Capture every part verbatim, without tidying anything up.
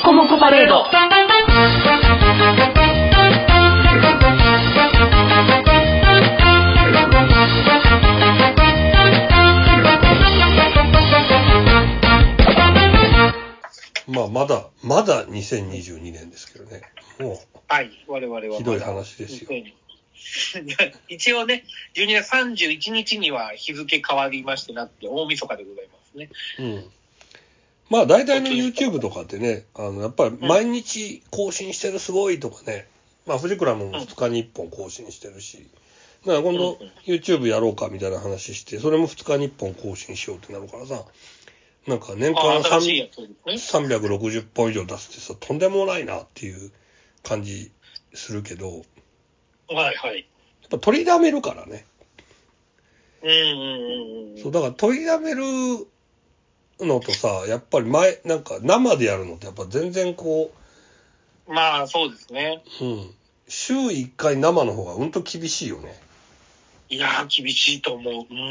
コモコパレード。 まあまだまだにせんにじゅうにねんですけどね。もうはい我々はひどい話ですよ。 一応ねじゅうにがつさんじゅういちにちには日付変わりましてなって大晦日でございますね。 うん。まあ大体の YouTube とかってね、あのやっぱり毎日更新してるすごいとかね、まあフジクラもふつかにいっぽん更新してるし、だから今度 YouTube やろうかみたいな話して、それもふつかにいっぽん更新しようってなるからさ、なんか年間さんびゃくろくじゅっぽん以上出すってさ、とんでもないなっていう感じするけど、 はいはい。 やっぱ取りだめるからね。 うんうんうんうん。 そうだから取りだめるのとさ、やっぱり前なんか生でやるのってやっぱ全然こう、まあそうですね。 うん。週いっかい生の方がうんと厳しいよね。 いやー厳しいと思う。うん。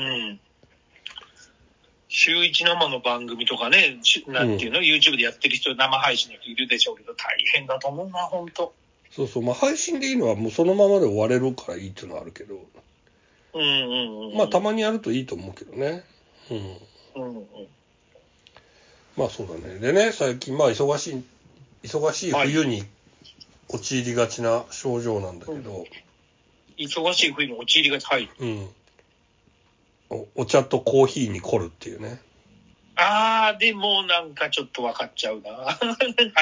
週一生の番組とかね、なんていうの、うん、YouTube でやってる人、生配信の人いるでしょうけど、大変だと思うな、ほんと。 そうそう、まあ配信でいいのはもうそのままで終われるからいいっていうのはあるけど、 うんうんうん。 まあたまにやるといいと思うけどね。 うん。うんうん。 まあそうだね。でね、最近まあ忙しい、忙しい冬に陥りがちな症状なんだけど。はい、 うん、忙しい冬に陥りがち、はい。 うん。お, お茶とコーヒーに凝るっていうね。 あー、でもなんかちょっと分かっちゃうな。はい、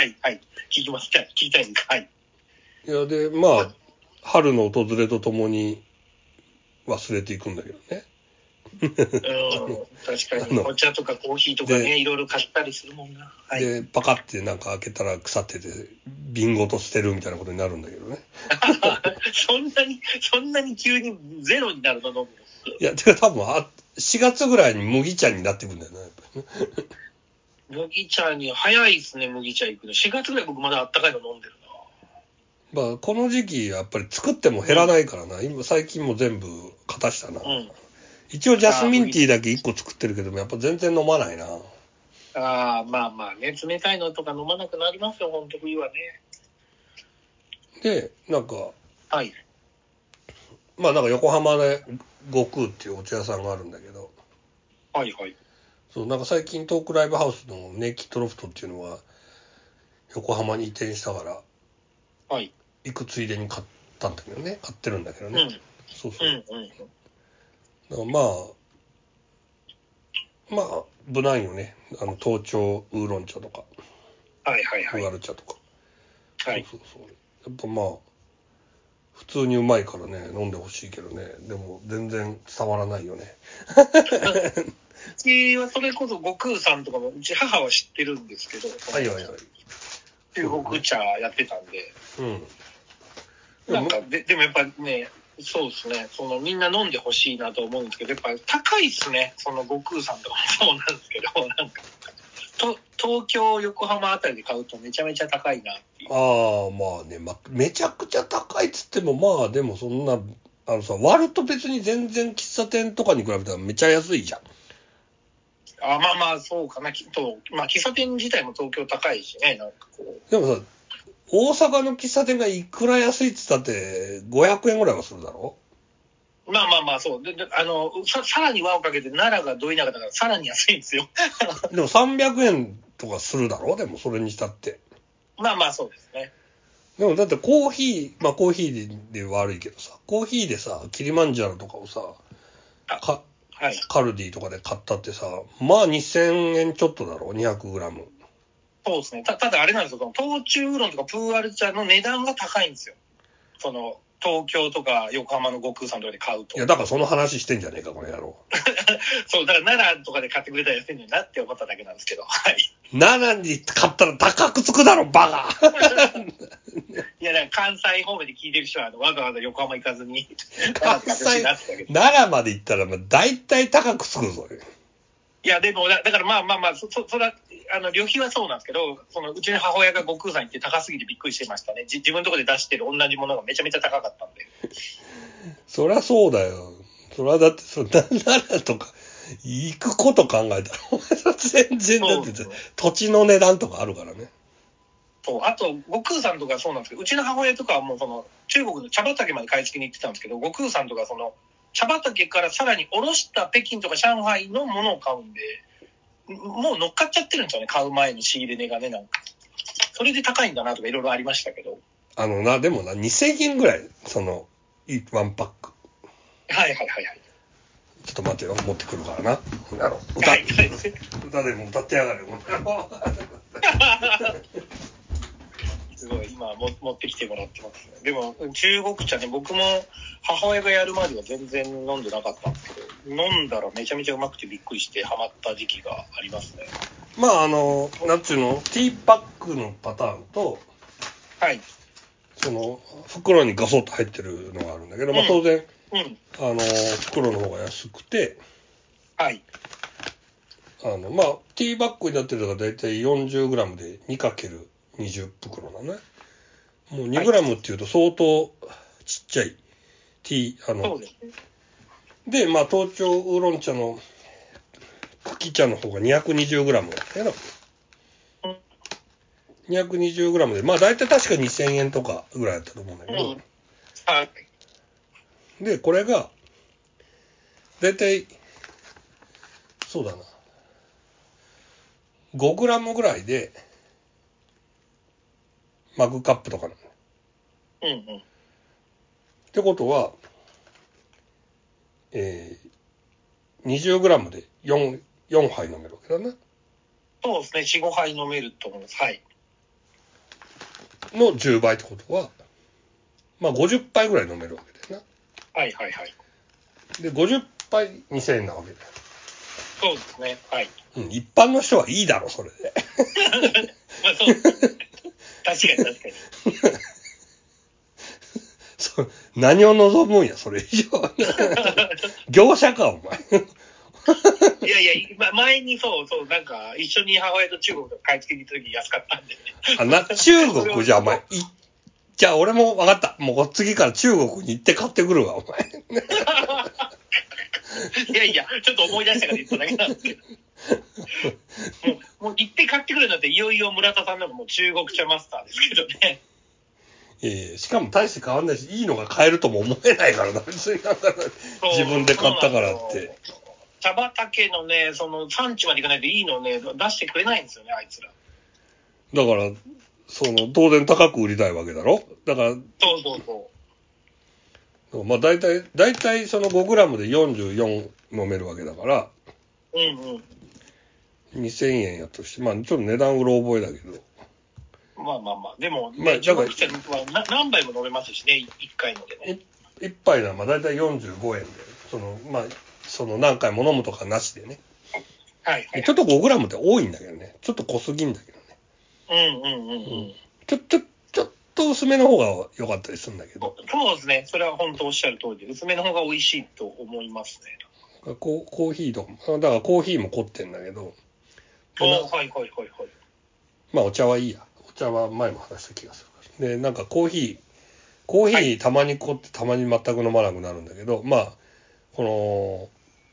はい。聞きます。聞きたいです。はい。 いや、で、まあ、春の訪れとともに忘れていくんだけどね。 うん、確かに。お茶とかコーヒーとかね、いろいろ買ったりするもんな。はい、 で、パカってなんか開けたら腐ってて、瓶ごと捨てるみたいなことになるんだけどね。 そんなに、そんなに急にゼロになるの飲むの？ いや、てか多分あ、しがつぐらいに麦茶になってくるんだよね、やっぱりね。 麦茶に、早いですね、麦茶行くの。しがつぐらい僕まだあったかいの飲んでるな。まあ、この時期、やっぱり作っても減らないからな。うん、今、最近も全部、片したな。うん、一応、ジャスミンティーだけいっこ作ってるけども、やっぱ全然飲まないな。 ああ、まあまあね、冷たいのとか飲まなくなりますよ、ほんと冬はね。 で、なんか、 はい。 まあ、なんか横浜で悟空っていうお茶屋さんがあるんだけど。 はいはい。 そう、なんか最近トークライブハウスのネイキッドロフトっていうのは、横浜に移転したから、 はい。 行くついでに買ったんだけどね。買ってるんだけどね。うん、そうそう。うんうん、だからまあ、まあ、無難よね。あの、東京ウーロン茶とか。 はいはいはい。 ウガル茶とか。 はい。 そうそうそう。やっぱまあ、普通にうまいからね、飲んでほしいけどね。でも、全然伝わらないよね。 うちはそれこそ悟空さんとかも、うち母は知ってるんですけど。 はいはいはい。 中国茶やってたんで。うん。なんかで、でもやっぱね、そうですね。そのみんな飲んでほしいなと思うんですけど、やっぱ高いっすね。その悟空さんとかもそうなんですけど、なんか。と東京、横浜あたりで買うとめちゃめちゃ高いなっていう。 ああ、まあね、まあ、めちゃくちゃ高いっつっても、まあでもそんな、あのさ、割ると別に全然喫茶店とかに比べたらめちゃ安いじゃん。 あまあまあ、そうかな、きっと。まあ、喫茶店自体も東京高いしね、なんかこう。 でもさ、大阪の喫茶店がいくら安いっつったってごひゃくえんぐらいはするだろ？ まあまあまあ、そう。で、であの、さ、さらに輪をかけて奈良がど田舎だからさらに安いんですよ。 でもさんびゃくえんとかするだろ？でもそれにしたって。 まあまあ、そうですね。 でもだってコーヒー、まあコーヒーで悪いけどさ、コーヒーでさ、キリマンジャロとかをさ、か、はい、カルディとかで買ったってさ、まあにせんえんちょっとだろ？ にひゃくグラム。 そうですね。た、ただあれなんですよ。東中ウーロンとかプーアル茶の値段が高いんですよ。その、東京とか横浜の悟空さんとかで買うと。 いや、だからその話してんじゃねえか、この野郎。 そう、だから奈良とかで買ってくれたら安いのになって思っただけなんですけど。はい。 奈良に買ったら高くつくだろ、バカ。 いや、だから関西方面で聞いてる人はわざわざ横浜行かずに。 関西、奈良まで行ったら、まあ、大体高くつくぞ。 いや、でも、だからまあまあまあ、そ、そ、それは、あの、旅費はそうなんですけど、その、うちの母親が悟空さん行って高すぎてびっくりしてましたね。じ自分のところで出してる同じものがめちゃめちゃ高かったんで。 そりゃそうだよ。そりゃだって、そんな、奈良とか、行くこと考えたら、お前さ、全然だって、土地の値段とかあるからね。 そう、あと、悟空さんとかそうなんですけど、うちの母親とかはもうその、中国の茶畑まで買い付けに行ってたんですけど、悟空さんとかその、茶畑からさらにおろした北京とか上海のものを買うんで、もう乗っかっちゃってるんですよね、買う前の仕入れ値がね、なんか。それで高いんだなとかいろいろありましたけど。 あのな、でもな、にせんえんぐらい、その、ワンパック。 はいはいはいはい。 ちょっと待ってよ、持ってくるからな。あの歌、はい、歌でも歌ってやがるよ。 すごい、今も持ってきてもらってますね。でも、中国茶ね、僕も母親がやるまでは全然飲んでなかったんですけど、飲んだらめちゃめちゃうまくてびっくりしてハマった時期がありますね。 まあ、あの、なんちゅうの、ティーパックのパターンと、 はい。 その、袋にガソッと入ってるのがあるんだけど、まあ当然、 うんうん、 あの、袋の方が安くて、 はい。 あの、まあ、ティーバッグになってるのがだいたい よんじゅうグラム で にかけるにじゅう 袋なのね。もう にグラム っていうと相当ちっちゃいティー、あの、 そうですね。 で、まあ、東京ウーロン茶の茎茶の方が にひゃくにじゅうグラム だったよな。 うん、 にひゃくにじゅうグラム で、まあ、だいたい確かにせんえんとかぐらいだったと思うんだけど、うん、 はい。 で、これが、だいたい、そうだな、ごグラム ぐらいで、マグカップとかなの。 うんうん。 ってことは、えー、にじゅうグラム で 4, 4杯飲めるわけだな。 そうですね、よん、ごはい飲めると思います。はい。 のじゅうばいってことは、まあごじゅっぱいぐらい飲めるわけだよな。はいはいはい。で、 ごじゅっぱいにせんえんなわけだよ。 そうですね、はい。 うん、一般の人はいいだろ、それで。 まあそうですね。確かに確かに。 そ何を望むんや、それ以上。業者か、お前。 いやいや、ま、前にそうそう、なんか、一緒に母親と中国と買い付けに行った時安かったんで、ね。あ、 な、中国じゃあお前、い、じゃあ俺も分かった。もう次から中国に行って買ってくるわ、お前。 いやいや、ちょっと思い出したから言っただけなんですけど。もう、もう行って買ってくるなんて、いよいよ村田さんなんかもう中国茶マスターですけどね。 えー、しかも大して変わんないし、いいのが買えるとも思えないからな、別になんか自分で買ったからって。 茶畑のね、その産地まで行かないといいのをね、出してくれないんですよね、あいつら。 だから、その、当然高く売りたいわけだろ？だから、そうそうそう。 まあ大体、大体その ごグラム でよんじゅうよん飲めるわけだから、 うんうん。 にせんえんやとして、まあちょっと値段うろ覚えだけど。 まあまあまあ、でも、ね、まあ、中国茶は何杯も飲めますしね、いっかいのでね。 いっぱいならまあ大体よんじゅうごえんで、その、まあ、その何回も飲むとかなしでね。はい、はい。ちょっと ごグラム って多いんだけどね。ちょっと濃すぎんだけどね。 うんうんうんうん。うん、 ちょ、ちょ、ちょっと薄めの方が良かったりするんだけど。 そうですね。それは本当おっしゃる通りで、薄めの方が美味しいと思いますね。 ココーヒーとかも、だからコーヒーも凝ってんだけど。 ああ、はいはいはいはい。 まあお茶はいいや。お茶は前も話した気がする。で、なんかコーヒー、コーヒーたまに凝ってたまに全く飲まなくなるんだけど、はい、まあ、この、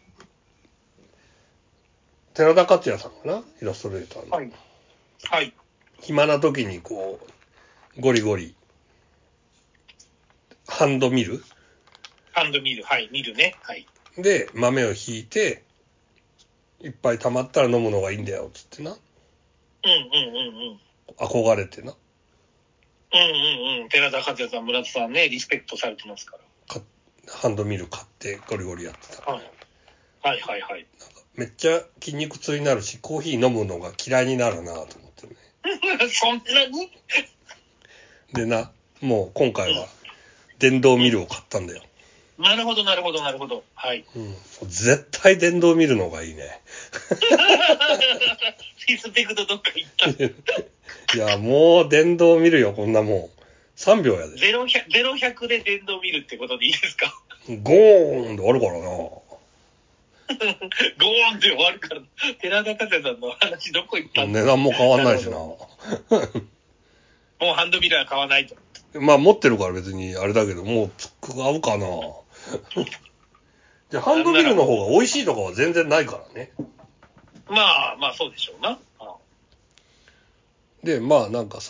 寺田克也さんかな、イラストレーターの。はい。はい。暇な時にこう、ゴリゴリ、ハンドミルハンドミル、はい、ミルね。はい。 で、豆をひいて、いっぱい溜まったら飲むのがいいんだよ、つってな。 うんうんうんうん。 憧れてな。 うんうんうん。寺田克也さん、村田さんね、リスペクトされてますから。 かハンドミル買ってゴリゴリやってた。はい。 はいはいはい。なんかめっちゃ筋肉痛になるし、コーヒー飲むのが嫌いになるなと思ってね。 そんなにでな、もう今回は電動ミルを買ったんだよ。 うん、なるほどなるほどなるほど。はい。 うん。絶対電動ミルの方がいいね。 リスペクトどっか行った。 いや、もう電動見るよ、こんなもん。さんびょうやで。 ゼロひゃくで電動見るってことでいいですか？ ゴーンで終わるからな。ゴーンって終わるから。寺田克也さんの話どこ行ったんだ？ 値段も変わんないしな。 もうハンドミルは買わないと。 まあ持ってるから別にあれだけど、もう買うかな。じゃあハンドミルの方が美味しいとかは全然ないからね。まあまあそうでしょうな。 で、まあなんかさ、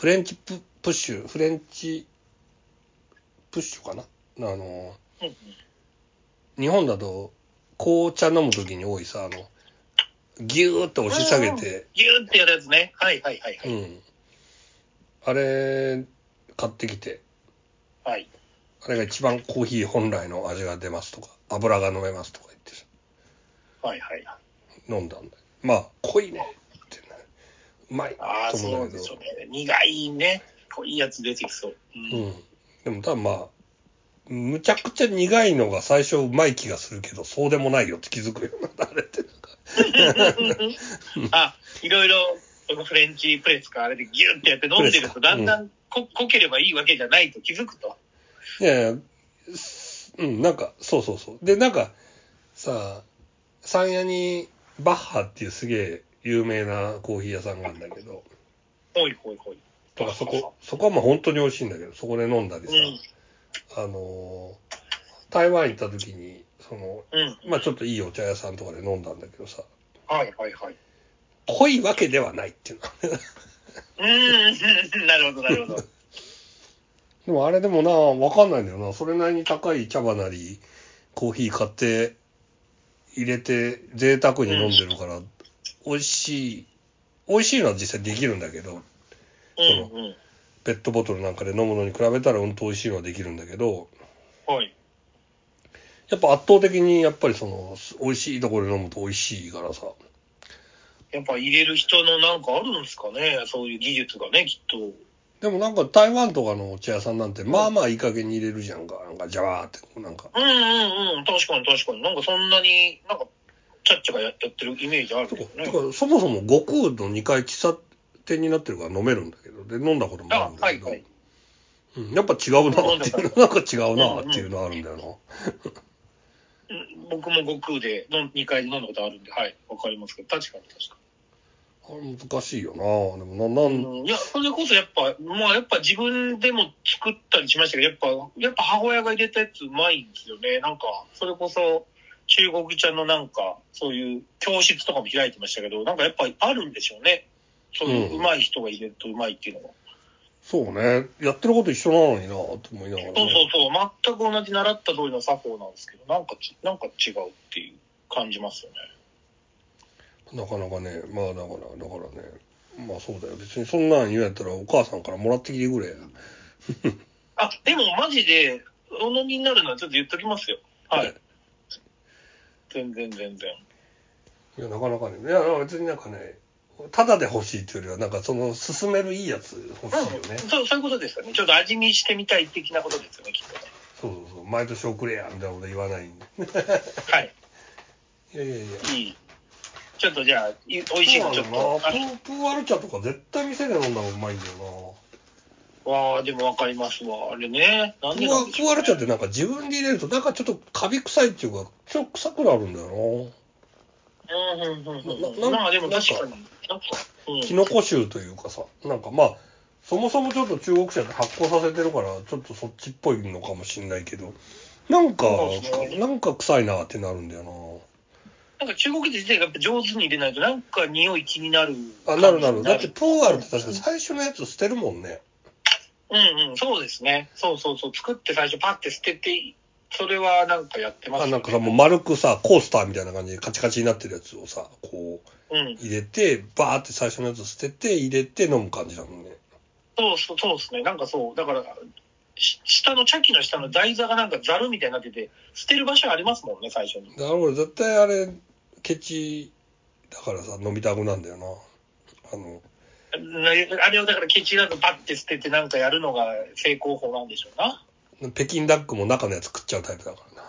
フレンチププッシュ、フレンチプッシュかなあの、うんうん、日本だと紅茶飲むときに多いさ、あの、ギューって押し下げて。 ギューってやるやつね。はいはいはいはい。うん。 あれ、買ってきて。 はい。 あれが一番コーヒー本来の味が出ますとか、油が飲めますとか言ってさ。 はいはい。 飲んだんだよ。まあ、濃いねってね。うまいと思うんだけど。ああ、そうですよね。苦いね。濃いやつ出てきそう。 うん。うん、でも多分まあ、むちゃくちゃ苦いのが最初うまい気がするけど、そうでもないよって気づくようになった、あれってなんか。 あ、いろいろ、フレンチプレスかあれでギューってやって飲んでると、だんだんこ、濃ければいいわけじゃないと気づくと。 いやいや、うん、なんか、そうそうそう。で、なんか、さ、山谷にバッハっていうすげえ有名なコーヒー屋さんがあるんだけど。 ほいほいほい。 だからそこ、そこはまあ本当に美味しいんだけど、そこで飲んだりさ、うん、あの、台湾行った時に、その、うん、まあちょっといいお茶屋さんとかで飲んだんだけどさ。 はいはいはい。 濃いわけではないっていうの。 うーん、なるほどなるほど。 でもあれでもな、わかんないんだよな。それなりに高い茶葉なり、コーヒー買って入れて贅沢に飲んでるから、うん、美味しい、美味しいのは実際できるんだけど、その、うんうん、ペットボトルなんかで飲むのに比べたらうんと美味しいのはできるんだけど、はい。やっぱ圧倒的にやっぱりその、美味しいところで飲むと美味しいからさ。 やっぱ入れる人のなんかあるんですかね、そういう技術がね、きっと。 でもなんか台湾とかのお茶屋さんなんて、まあまあいい加減に入れるじゃんか。なんかジャワーってこうなんか。 うんうんうん、確かに確かに。なんかそんなに、なんか、ちゃっちゃがやってるイメージあるけどね。 とか、そもそも悟空のにかい喫茶店になってるから飲めるんだけど、で、飲んだこともあるんだけど。あ、はいはい。うん、やっぱ違うなっていう、なんか違うなっていうのあるんだよな。 うんうん、僕も悟空でにかい飲んだことあるんで、はい、わかりますけど、確かに確かに。 あれ難しいよな。でもな、なん、 うん、いや、それこそやっぱ、まあやっぱ自分でも作ったりしましたけど、やっぱ、やっぱ母親が入れたやつうまいんですよね。なんか、それこそ中国茶のなんか、そういう教室とかも開いてましたけど、なんかやっぱりあるんでしょうね。そういううまい人が入れるとうまいっていうのは。 そうね。やってること一緒なのになと思いながら、ね。 そうそうそう。全く同じ習った通りの作法なんですけど、なんかち、なんか違うっていう感じますよね。 なかなかね、まあだから、だからね、まあそうだよ。別にそんなん言うんやったらお母さんからもらってきてくれや。 あ、でもマジで、お飲みになるのはちょっと言っときますよ。はい。全然全然。 いや、なかなかね。いや、別になんかね、ただで欲しいっていうよりは、なんかその、勧めるいいやつ欲しいよね、 うん。そう、そういうことですよね。ちょっと味見してみたい的なことですよね、きっとね。 そうそうそう。毎年送れや、みたいなこと言わないんで。 はい。 いやいやいや。 いい。ちょっとじゃあ、美味しいのちょっと。 プー、プーアル茶とか絶対店で飲んだ方がうまいんだよな。わあ、でもわかりますわ。あれね。 なんでなんでしょうね。プーアル茶ってなんか自分で入れると、なんかちょっとカビ臭いっていうか、ちょっと臭くなるんだよな。 うんうんうんうん。まあでも確かに。なんか、 うん、キノコ臭というかさ、なんかまあ、そもそもちょっと中国茶で発酵させてるから、ちょっとそっちっぽいのかもしんないけど、なんか、ね、なんか臭いなってなるんだよな。 なんか中国茶自体がやっぱ上手に入れないと、なんか匂い気になる。 あ、なるなる。だってプーアルって確か最初のやつ捨てるもんね。 うんうん、そうですね。そうそうそう。作って最初パッて捨てて、それはなんかやってますよね。 あ、なんかさ、もう丸くさ、コースターみたいな感じでカチカチになってるやつをさ、こう、入れて、うん、バーって最初のやつ捨てて、入れて飲む感じだもんね。 そうそう、そうですね。なんかそう。だから、下の茶器の下の台座がなんかザルみたいになってて、捨てる場所ありますもんね、最初に。 だから俺絶対あれ、ケチだからさ、飲みたくなんだよな。あの、 あれをだからケチらずパッて捨ててなんかやるのが成功法なんでしょうな。 北京ダックも中のやつ食っちゃうタイプだからな。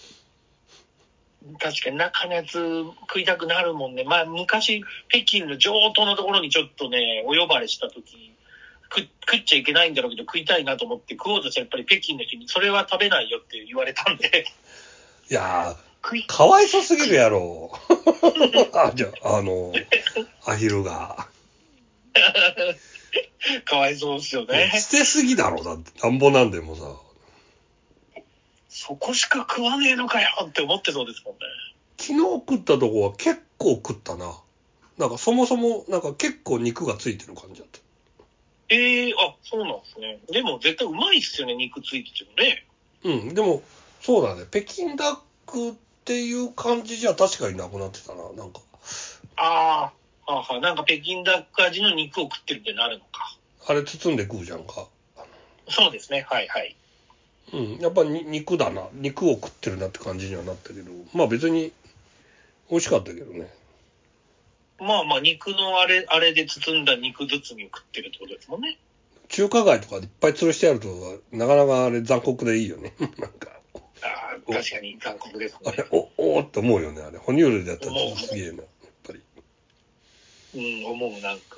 確かに中のやつ食いたくなるもんね。まあ昔、北京の上等のところにちょっとね、お呼ばれした時、食, 食っちゃいけないんだろうけど食いたいなと思って食おうとしたらやっぱり北京の人にそれは食べないよって言われたんで。 いやー、かわいそすぎるやろ。あ、じゃあ、あの、アヒルが。 かわいそうですよね。 捨てすぎだろ、だって。なんぼなんでもさ。 そこしか食わねえのかよって思ってそうですもんね。 昨日食ったとこは結構食ったな。なんかそもそも、なんか結構肉がついてる感じだった。 ええー、あ、そうなんですね。でも絶対うまいっすよね、肉ついててもね。 うん、でも、そうだね。北京ダックっていう感じじゃ確かになくなってたな、なんか。 ああ、はあはあ、なんか北京ダック味の肉を食ってるってなるのか。 あれ包んで食うじゃんか。 そうですね、はいはい。 うん、やっぱり肉だな。肉を食ってるなって感じにはなったけど、まあ別に美味しかったけどね。 まあまあ、肉のあれ、あれで包んだ肉包みを食ってるってことですもんね。 中華街とかでいっぱい吊るしてあると、なかなかあれ残酷でいいよね。なんか。 ああ、確かに残酷ですね。 あれ、お、おーって思うよね、あれ。哺乳類だったらちょっとすげえな、やっぱり。 うん、思う、なんか。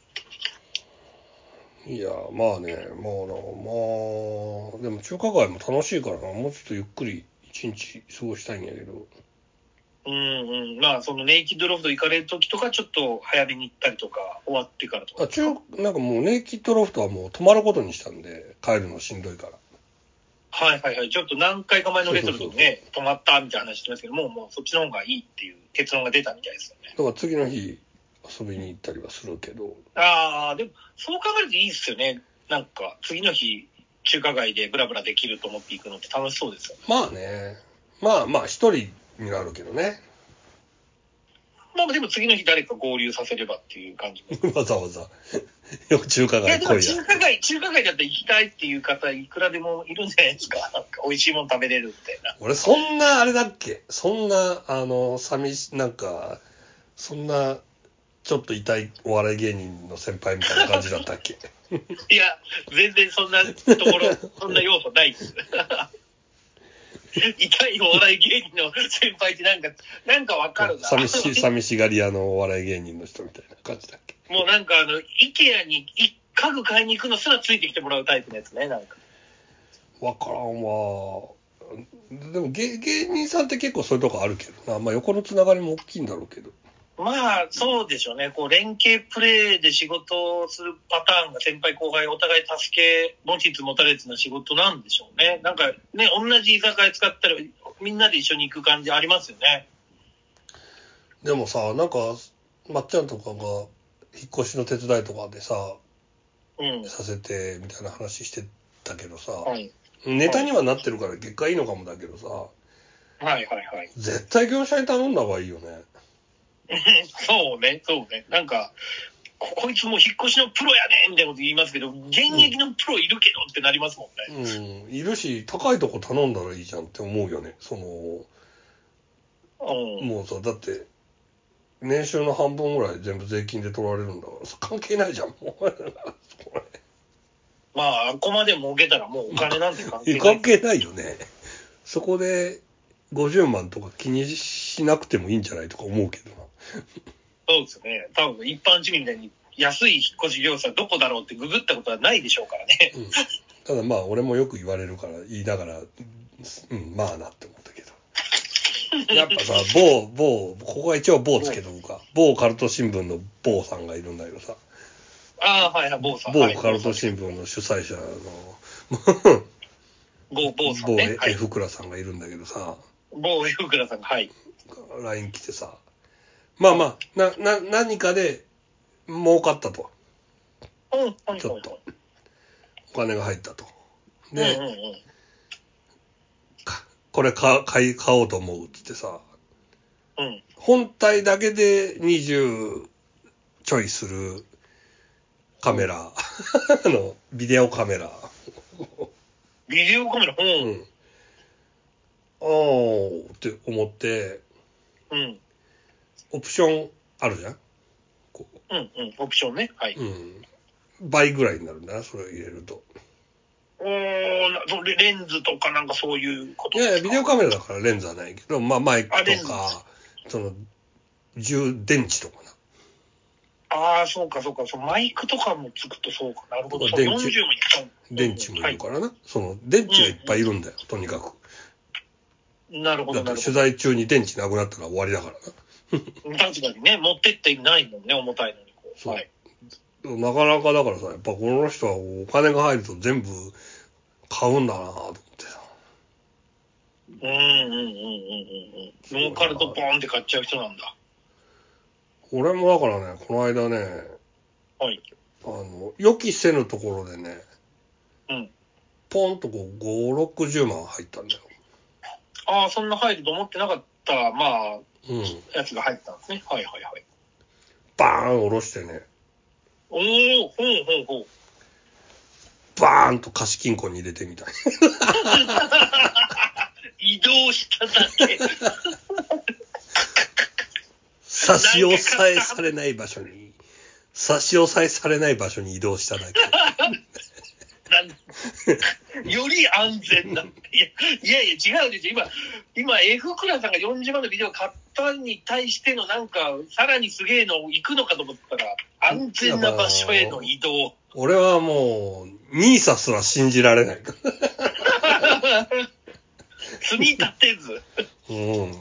いや、まあね、もうな、まあ、でも中華街も楽しいからな、もうちょっとゆっくり一日過ごしたいんやけど。 うんうん。まあ、そのネイキッドロフト行かれるときとか、ちょっと早めに行ったりとか、終わってからとか。 あ、中、なんかもうネイキッドロフトはもう泊まることにしたんで、帰るのしんどいから。 はいはいはい。ちょっと何回か前のレトルトにね、泊まったみたいな話してますけど、もうもうそっちの方がいいっていう結論が出たみたいですよね。 だから次の日遊びに行ったりはするけど。 ああ、でも、そう考えるといいっすよね。なんか、次の日、中華街でブラブラできると思っていくのって楽しそうですよね。 まあね。まあまあ一人になるけどね。 まあでも次の日誰か合流させればっていう感じも。 わざわざ。よく中華いや、でも街来いや。 中華街、中華街だったら行きたいっていう方いくらでもいるんじゃないですか。なんか美味しいもの食べれるみたいな。 俺そんなあれだっけそんな、あの、寂し、なんか、そんな、ちょっと痛いお笑い芸人の先輩みたいな感じだったっけいや、全然そんなところ、そんな要素ないです。痛いお笑い芸人の先輩ってなんか、なんかわかるな。 寂しい、寂しがり屋のお笑い芸人の人みたいな感じだっけもうなんかあの、イケアに家具買いに行くのすらついてきてもらうタイプのやつね、なんか。 わからんわ。でも芸芸人さんって結構そういうとこあるけどな。まあ横のつながりも大きいんだろうけど。 まあ、そうでしょうね。こう、連携プレーで仕事をするパターンが先輩後輩お互い助け、持ちつ持たれつな仕事なんでしょうね。なんかね、同じ居酒屋使ったらみんなで一緒に行く感じありますよね。 でもさ、なんか、まっちゃんとかが引っ越しの手伝いとかでさ、 うん。 させてみたいな話してたけどさ、 はい。 ネタにはなってるから結果いいのかもだけどさ、 はいはいはい。 絶対業者に頼んだ方がいいよね。 そうね、そうね。なんか、ここいつもう引っ越しのプロやねみたいなこと言いますけど、現役のプロいるけどってなりますもんね。うん、いるし、高いとこ頼んだらいいじゃんって思うよね。その、 ね。うん。 もうさ、だって、年収の半分ぐらい全部税金で取られるんだから、関係ないじゃん、もう。 まあ、あこまで儲けたらもうお金なんて関係ない。 関係ないよね。そこでごじゅうまんとか気にしなくてもいいんじゃないとか思うけどな。 そうですね。多分一般市民みたいに安い引っ越し業者どこだろうってググったことはないでしょうからね。 うん、ただまあ俺もよく言われるから言いながら、うん、まあなって思ったけど。やっぱさ、某、某、ここが一応某つけとくか。某カルト新聞の某さんがいるんだけどさ。 ああ、はいはい、某さん。 某カルト新聞の主催者の、 某、某さん某ね。はい。 F クラさんがいるんだけどさ。 某 F 倉さんが、はい。 ライン 来てさ。まあまあ、な、な、何かで儲かったと。 うん、 ちょっと。お金が入ったと。 で、 で、 うんうんうん、 これ買買い、買おうと思うっつってさ。 うん。 本体だけでにじゅうちょいするカメラ。あの、ビデオカメラ。 ビデオカメラ、うん。 うん。あーって思って、 うん。 オプションあるじゃんこうんうん。オプションね。はい。 う。うん。倍ぐらいになるんだな、それを入れると。 おー、それレンズとかなんかそういうこといやいや、ビデオカメラだからレンズはないけど、まあマイクとか、その、充電池とかな。 ああ、そうかそうか。そのマイクとかもつくとそうか。なるほど。そう、 電池よんじゅうもいっちゃう。 電池もいるからな。はい、その、電池がいっぱいいるんだよ、とにかく。 なるほど、なるほど。 だって取材中に電池なくなったら終わりだからな。確かにね、持ってってないもんね、重たいのにこう。 そう。 はい。 なかなかだからさ、やっぱこの人はお金が入ると全部買うんだなと思ってさ。 うんうんうんうんうんうん。ノーカルトポーンって買っちゃう人なんだ。 俺もだからね、この間ね、 はい。 あの、予期せぬところでね、 うん。 ポンとこう、ご、ろくじゅうまん入ったんだよ。 ああ、そんな入ると思ってなかった、まあ、 うん。 やつが入ったんですね。はいはいはい。 バーン下ろしてね。 おー、ほうほうほう。 バーンと貸金庫に入れてみたい。 移動しただけ。 差し押さえされない場所に、差し押さえされない場所に移動しただけ。 より安全だ。いやいやいや、違うでしょ。今、今、F クラさんがよんじゅうまんのビデオ買ったに対してのなんか、さらにすげえの行くのかと思ったら、安全な場所への移動。 俺はもう、ニーサすら信じられない。 積み立てず。 うん、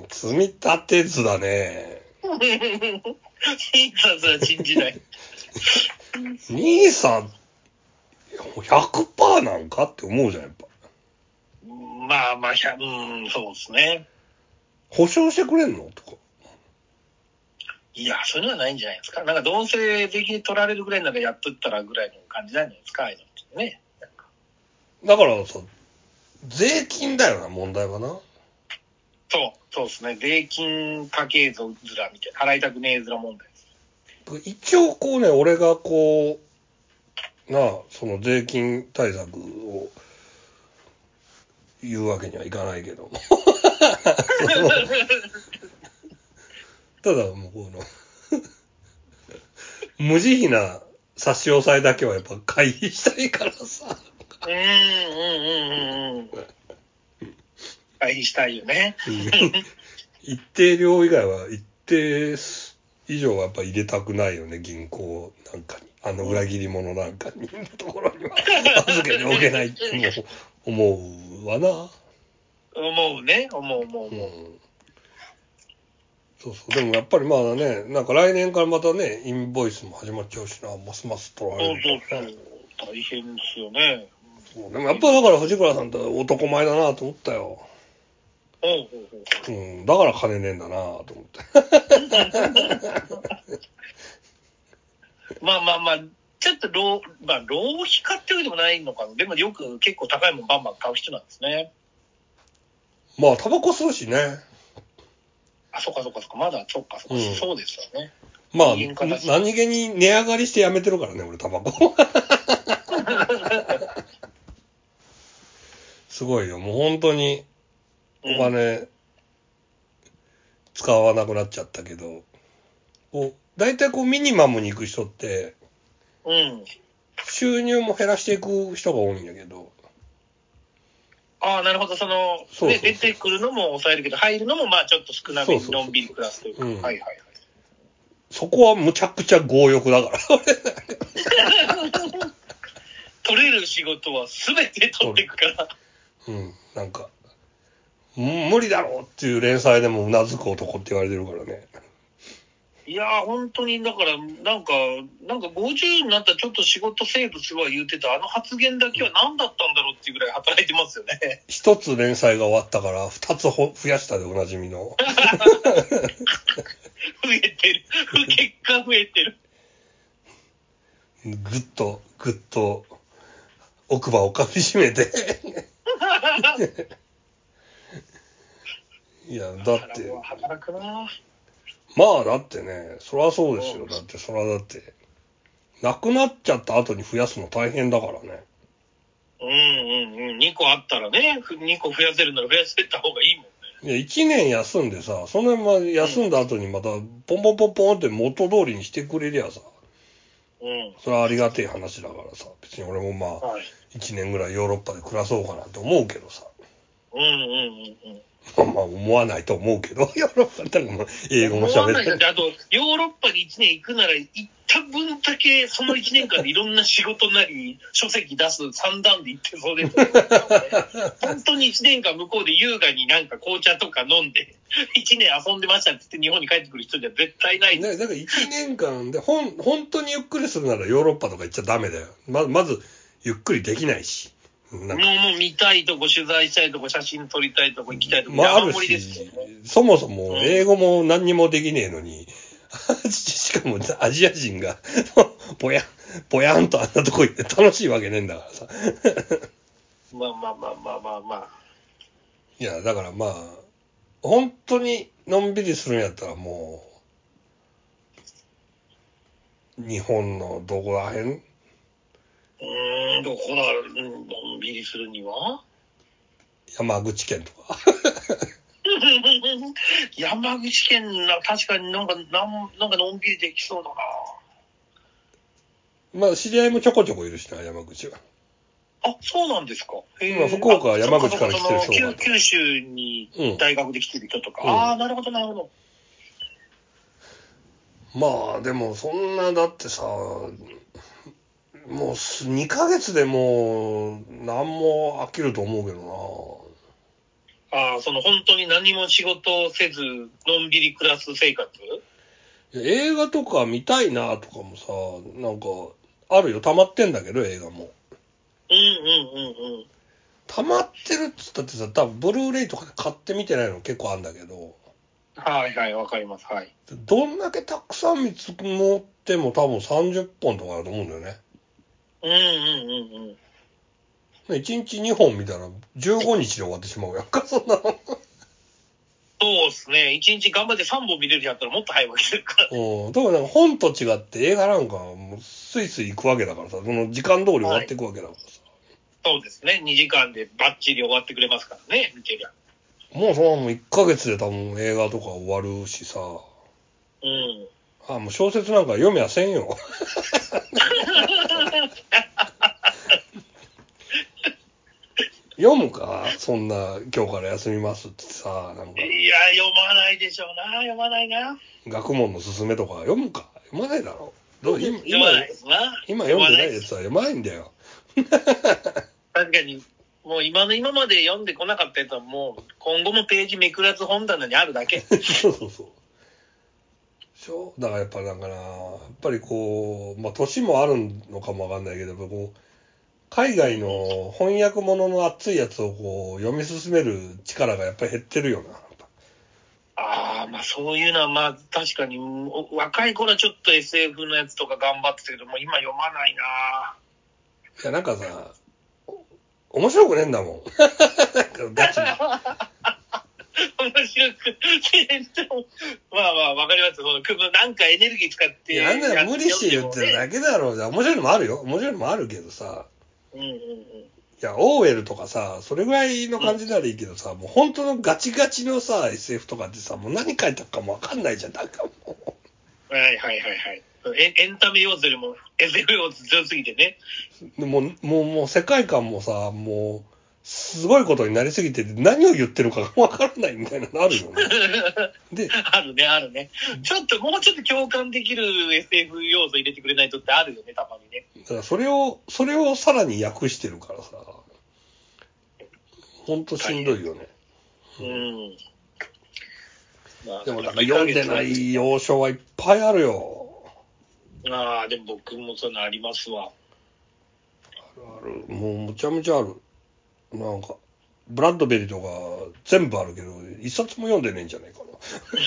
積み立てずだね。 ニーサすら信じない。 ニーサ、ひゃくパーセント なんかって思うじゃん、やっぱ。 まあまあ、うん、そうですね。 保証してくれんのとか。 いや、そういうのはないんじゃないですか。なんか、どうせ税金取られるぐらいならやっとったらぐらいの感じなんじゃないですか、ああいうのってね。 だからさ、税金だよな、問題はな。 そう、そうですね。税金家計図らみたいな、払いたくねえずら問題です。 一応こうね、俺がこう、なあ、その税金対策を言うわけにはいかないけど。ただもうこの、無慈悲な差し押さえだけはやっぱ回避したいからさ。 うん、うん、うん、うん。回避したいよね。 一定量以外は一定以上はやっぱ入れたくないよね、銀行なんかに。あの裏切り者なんかに、のところには預けておけないってもう思うわな。 思うね、思う、思う、思う。うん、 そうそう。でもやっぱりまだね、なんか来年からまたね、インボイスも始まっちゃうしな、ますます取られるからね。 そうそうそう。大変ですよね。 そうでもやっぱだから藤倉さんって男前だなと思ったよ。 うん、 うん、だから金ねえんだなと思って。 まあまあまあ、ちょっと浪、まあ浪費家っていうでもないのかな。でもよく結構高いもんバンバン買う人なんですね。 まあ、タバコ吸うしね。 あ、そっかそっかそっか。まだ、そっかそっか、うん、そうですよね。 まあ、何気に値上がりしてやめてるからね、俺、タバコ。すごいよ。もう本当に、お金、使わなくなっちゃったけど、こう、大体こう、ミニマムに行く人って、 うん。 収入も減らしていく人が多いんだけど。 ああ、なるほど。その、そうそうそう、ね、出てくるのも抑えるけど、入るのもまあちょっと少なめにのんびり暮らすというか。そうそうそう、うん、はいはいはい。 そこはむちゃくちゃ強欲だから。 取れる仕事は全て取っていくから。 うん、なんか、無理だろうっていう連載でもうなずく男って言われてるからね。 いやー、本当に、だから、なんか、なんかごじゅうになったらちょっと仕事セーブするわ言うてた、あの発言だけは何だったんだろうっていうぐらい働いてますよね。 一つ連載が終わったから、二つ増やしたでおなじみの。増えてる。結果増えてる。 ぐっと、ぐっと、奥歯をかみしめて。いや、だって。 働くな。 まあ、だってね、そりゃそうですよ。だって、そりゃだって、なくなっちゃった後に増やすの大変だからね。 うんうんうん。にこあったらね、にこ増やせるなら増やせた方がいいもんね。 いや、いちねん休んでさ、そのまま休んだ後にまた、ポンポンポンポンって元通りにしてくれりゃさ、うん。それはありがてえ話だからさ、別に俺もまあ、いちねんぐらいヨーロッパで暮らそうかなって思うけどさ。うんうんうんうん。まあまあ思わないと思うけど、ヨーロッパだから英語も喋れない。 あと、ヨーロッパにいちねん行くなら、行った分だけそのいちねんかんでいろんな仕事なり、書籍出すさん段で行ってそうです、ね。本当にいちねんかん向こうで優雅になんか紅茶とか飲んで、いちねん遊んでましたって言って日本に帰ってくる人じゃ絶対ない。 ね、だからいちねんかんで、ほん、本当にゆっくりするならヨーロッパとか行っちゃダメだよ。ま、まず、ゆっくりできないし。 もう、もう見たいとこ、取材したいとこ、写真撮りたいとこ、行きたいとこ、まあ、あるし、 そもそも英語も何にもできねえのに、うん、しかもアジア人が、ぼや、 ぼやんとあんなとこ行って楽しいわけねえんだからさ。 まあまあまあまあまあまあ。 いや、だからまあ、本当にのんびりするんやったらもう、日本のどこらへん？ うーん、どこだろう、のんびりするには山口県とか。 山口県な、確かになんか、なんなんかのんびりできそうだな。 まあ、知り合いもちょこちょこいるしな、山口は。 あ、そうなんですか。 今、福岡は山口から来てる人が。 九, 九州に大学で来てる人とか。うん、ああ、なるほど、なるほど。 まあ、でも、そんな、だってさ、もうにかげつでもう、何も飽きると思うけどな。ああ、その本当に何も仕事をせず、のんびり暮らす生活？ 映画とか見たいなとかもさ、なんか、あるよ。溜まってんだけど、映画も。 うんうんうんうん。 溜まってるっつったってさ、多分ブルーレイとかで買ってみてないの結構あるんだけど。 はいはい、わかります。はい。 どんだけたくさん見積もっても多分さんじゅっぽんとかだと思うんだよね。 うんうんうんうん。いちにちにほん見たらじゅうごにちで終わってしまうやんか、そんなの。 そうっすね。いちにち頑張ってさんぼん見れるやったらもっと早く見れるから。 うん。だからなんか本と違って映画なんかもうスイスイ行くわけだからさ、その時間通り終わっていくわけだからさ。 はい、そうですね。にじかんでバッチリ終わってくれますからね、見てりゃ。 もうそのもういっかげつで多分映画とか終わるしさ。 うん。 あ、もう小説なんか読めやせんよ。読むかそんな今日から休みますってさ、なんか。 いや、読まないでしょうな。読まないな。 学問のすすめとか読むか読まないだろう。どう今、 読まないですな。 今読んでないやつは読まないんだよ。 確かに、もう今の今まで読んでこなかったやつはもう今後もページめくらず本棚にあるだけ。 そうそうそう。しょだからやっぱなんかな、やっぱりこう、まあ年もあるのかもわかんないけど、こう、海外の翻訳物の熱いやつをこう読み進める力がやっぱり減ってるよな。 ああ、まあそういうのはまあ確かに、若い頃はちょっと エスエフ のやつとか頑張ってたけども、今読まないな。 いやなんかさ、面白くねえんだもん。ガチに。 面白く、まあまあわかります。そのなんかエネルギー使って。 いや、あんなの無理して言ってるだけだろう。面白いのもあるよ。面白いのもあるけどさ。 うんうんうん。 いや、オーウェルとかさ、それぐらいの感じならいいけどさ、うん、もう本当のガチガチのさ、エスエフ とかってさ、もう何書いたかもわかんないじゃん、なんかもう。はいはいはいはい。エ, エンタメ要素よりも エスエフ 要素強すぎてね。 もう、もう、もう世界観もさ、もう、すごいことになりすぎてて、何を言ってるかわからないみたいなのあるよね。 で、あるね、あるね。ちょっと、もうちょっと共感できる エスエフ 要素入れてくれないとってあるよね、たまにね。 だからそれを、それをさらに訳してるからさ、ほんとしんどいよね。 うん。うんまあ、でもなんか読んでない要所はいっぱいあるよ。 ああ、でも僕もそんなありますわ。 あるある。もうむちゃむちゃある。なんか、ブラッドベリーとか全部あるけど、一冊も読んでねえんじゃないかな。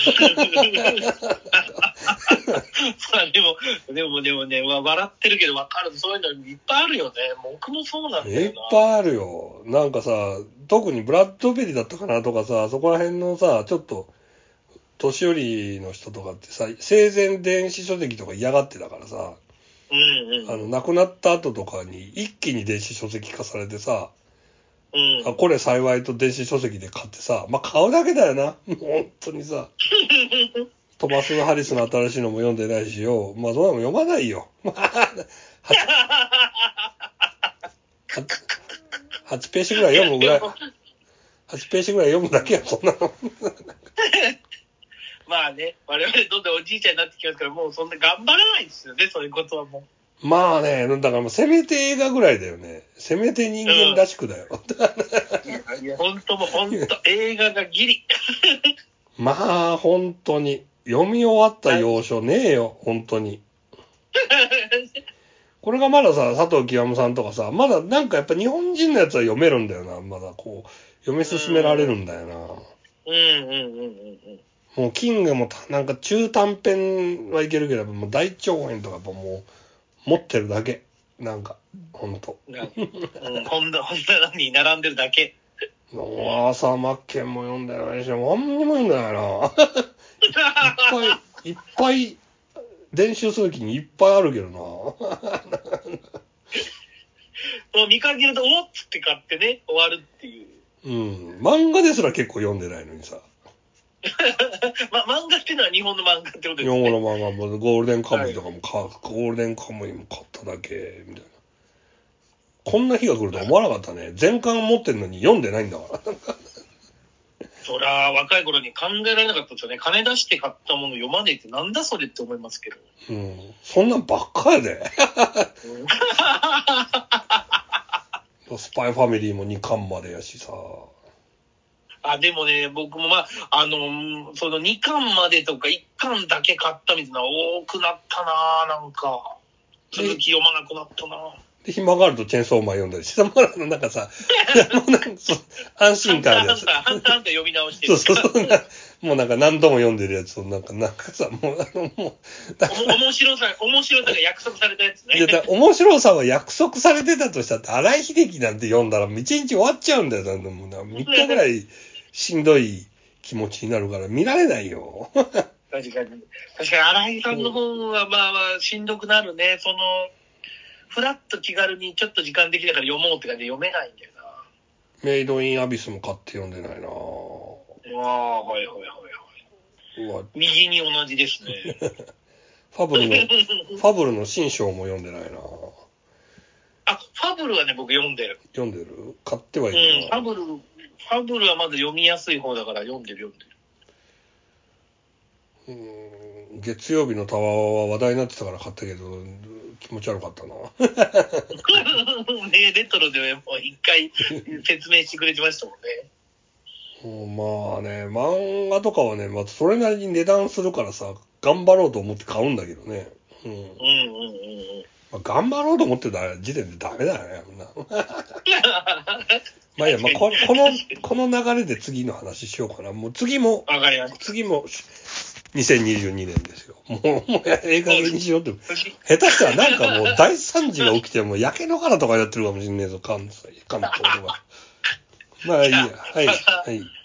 でも、でも、でもね、笑ってるけど分かる。そういうのいっぱいあるよね。僕もそうなんだよな。 いっぱいあるよ。なんかさ、特にブラッドベリーだったかなとかさ、そこら辺のさ、ちょっと、年寄りの人とかってさ、生前電子書籍とか嫌がってたからさ、 うんうん、 あの、亡くなった後とかに一気に電子書籍化されてさ、 うん、 あ、これ幸いと電子書籍で買ってさ、まあ、買うだけだよな。もう本当にさ。トマス・ハリスの新しいのも読んでないしよ。まあ、そんなの読まないよ。はちページぐらい読むぐらい。はちページぐらい読むだけや、そんなの。 まあね、我々どんどんおじいちゃんになってきますから、もうそんな頑張らないですよね、そういうことはもう。まあね、だからもうせめて映画ぐらいだよね。せめて人間らしくだよ。 うん、いや、いや、ほんともうほんと、映画がギリ。 まあ、本当に。読み終わった要所ねえよ、本当に。これがまださ、佐藤清さんとかさ、まだなんかやっぱ日本人のやつは読めるんだよな。まだこう、読み進められるんだよな。 うんうんうんうんうん。 もうキングもなんか中短編はいけるけど、もう大長編とかやっぱもう、 持ってるだけ。なんか、ほんと。 うん、本棚に並んでるだけ。 朝マッケンも読んでないし、何にも読んでないな。いっぱい、いっぱい、練習する気にいっぱいあるけどな。もう見かけると、おっつって買ってね、終わるっていう。 うん。漫画ですら結構読んでないのにさ。 ま、漫画っていうのは日本の漫画ってことですね。 日本語の漫画も、ゴールデンカムイとかも買う、はい、ゴールデンカムイも買っただけ、みたいな。こんな日が来ると思わなかったね。全巻持ってんのに読んでないんだから。 そりゃ、若い頃に考えられなかったですよね。金出して買ったもの読まねえってなんだそれって思いますけど。 うん。そんなんばっかやで。スパイファミリーもにかんまでやしさ。 あ、でもね、僕もまあ、あの、そのにかんまでとかいっかんだけ買ったみたいな多くなったな、なんか。続き読まなくなったな。 で、暇があるとチェーンソーマン読んだりして、もうなんかさ、もうなんか安心感あるやつ。 ハンター、ハンター、ハンター読み直してる。そうそうそう。もうなんか何度も読んでるやつを、なんか、なんかさ、もう、あの、もう。面白さ、面白さが約束されたやつね。 いや、だ面白さは約束されてたとしたって、荒井秀樹なんて読んだら一日終わっちゃうんだよ。なんもうなみっかぐらいしんどい気持ちになるから見られないよ。 確かに。確かに、荒井さんの本はまあまあ、しんどくなるね。その、ふらっと気軽にちょっと時間できたから読もうって感じで読めないんだよな。 メイドインアビスも買って読んでないなぁ。 ああ、はいはいはいはい。うわ、右に同じですね。 ファブルの、ファブルの新章も読んでないなぁ。 あ、ファブルはね、僕読んでる。 読んでる？買ってはいるな。うん、ファブル、ファブルはまだ読みやすい方だから読んでる読んでる。 うーん、月曜日のタワーは話題になってたから買ったけど、気持ち悪かったな。 ね、レトロでもう一回説明してくれてましたもんね。まあね、漫画とかはね、まあ、それなりに値段するからさ、頑張ろうと思って買うんだけどね。うん。うんうんうんうん。まあ、頑張ろうと思ってた時点でダメだよね、みんな。まあいいや、まあこ、この、この流れで次の話しようかな。もう次も、 わかりました。 次も、にせんにじゅうにねんですよ。もう、もうええ加減にしようって。下手したらなんかもう大惨事が起きても焼け野原とかやってるかもしんねえぞ、関西、関東とか。まあいいや。はい。はい。